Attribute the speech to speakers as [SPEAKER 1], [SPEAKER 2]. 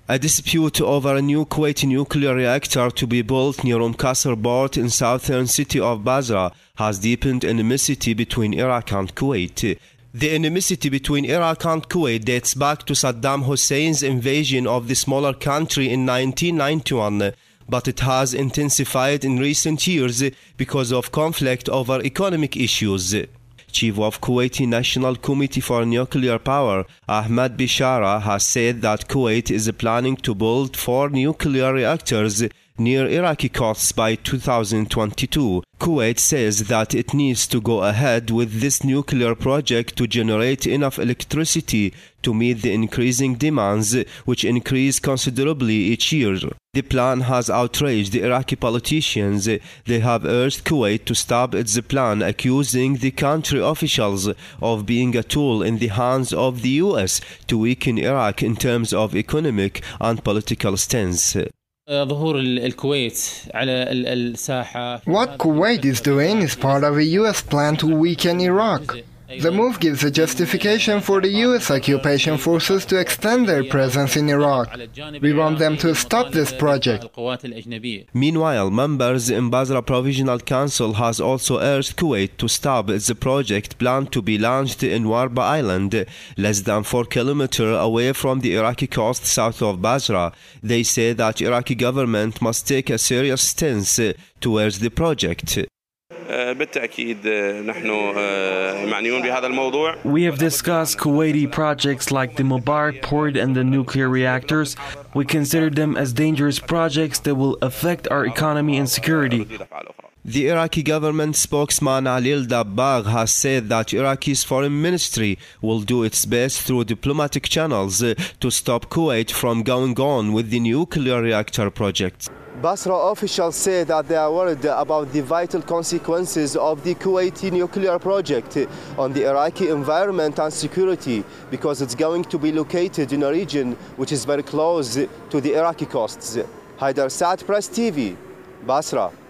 [SPEAKER 1] A dispute over a new Kuwaiti nuclear reactor to be built near Qasr port in southern city of Basra has deepened animosity between Iraq and Kuwait. The animosity between Iraq and Kuwait dates back to Saddam Hussein's invasion of the smaller country in 1991, but it has intensified in recent years because of conflict over economic issues. Chief of Kuwaiti National Committee for Nuclear Power, Ahmad Bishara, has said that Kuwait is planning to build 4 nuclear reactors near Iraqi coasts by 2022. Kuwait says that it needs to go ahead with this nuclear project to generate enough electricity to meet the increasing demands, which increase considerably each year. The plan has outraged the Iraqi politicians. They have urged Kuwait to stop its plan, accusing the country officials of being a tool in the hands of the US to weaken Iraq in terms of economic and political stance.
[SPEAKER 2] What
[SPEAKER 3] Kuwait is doing is part of a US plan to weaken Iraq. The move gives a justification for the US occupation forces to extend their presence in Iraq. We want them to stop this project.
[SPEAKER 1] Meanwhile, members in Basra Provisional Council has also urged Kuwait to stop its project planned to be launched in Warba Island, less than 4 kilometers away from the Iraqi coast south of Basra. They say that Iraqi government must take a serious stance towards the project.
[SPEAKER 4] We have discussed Kuwaiti projects like the Mubarak port and the nuclear reactors. We consider them as dangerous projects that will affect our economy and security.
[SPEAKER 1] The Iraqi government spokesman Alil Dabbagh has said that Iraqi's foreign ministry will do its best through diplomatic channels to stop Kuwait from going on with the nuclear reactor project.
[SPEAKER 5] Basra officials say that they are worried about the vital consequences of the Kuwaiti nuclear project on the Iraqi environment and security, because it's going to be located in a region which is very close to the Iraqi coasts. Haidar Saad, Press TV, Basra.